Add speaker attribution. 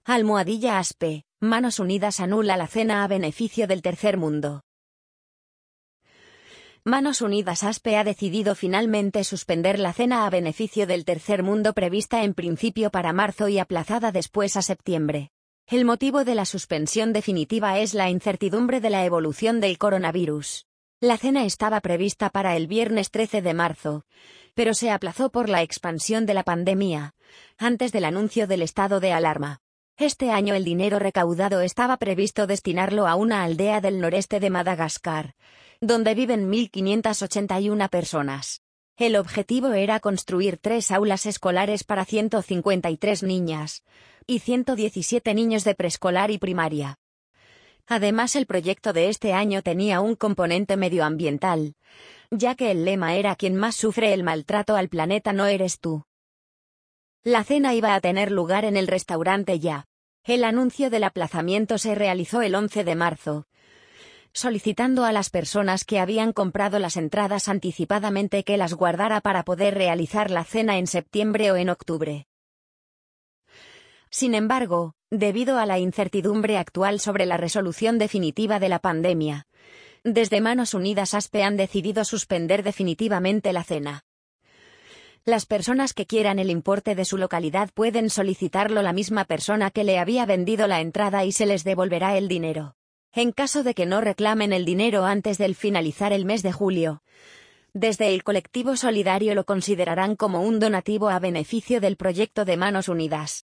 Speaker 1: Almohadilla ASPE, Manos Unidas anula la cena a beneficio del tercer mundo. Manos Unidas ASPE ha decidido finalmente suspender la cena a beneficio del tercer mundo prevista en principio para marzo y aplazada después a septiembre. El motivo de la suspensión definitiva es la incertidumbre de la evolución del coronavirus. La cena estaba prevista para el viernes 13 de marzo, pero se aplazó por la expansión de la pandemia, antes del anuncio del estado de alarma. Este año el dinero recaudado estaba previsto destinarlo a una aldea del noreste de Madagascar, donde viven 1.581 personas. El objetivo era construir 3 aulas escolares para 153 niñas y 117 niños de preescolar y primaria. Además, el proyecto de este año tenía un componente medioambiental, ya que el lema era "Quien más sufre el maltrato al planeta no eres tú". La cena iba a tener lugar en el restaurante Ya. El anuncio del aplazamiento se realizó el 11 de marzo, solicitando a las personas que habían comprado las entradas anticipadamente que las guardara para poder realizar la cena en septiembre o en octubre. Sin embargo, debido a la incertidumbre actual sobre la resolución definitiva de la pandemia, desde Manos Unidas ASPE han decidido suspender definitivamente la cena. Las personas que quieran el importe de su localidad pueden solicitarlo la misma persona que le había vendido la entrada y se les devolverá el dinero. En caso de que no reclamen el dinero antes del finalizar el mes de julio, desde el colectivo solidario lo considerarán como un donativo a beneficio del proyecto de Manos Unidas.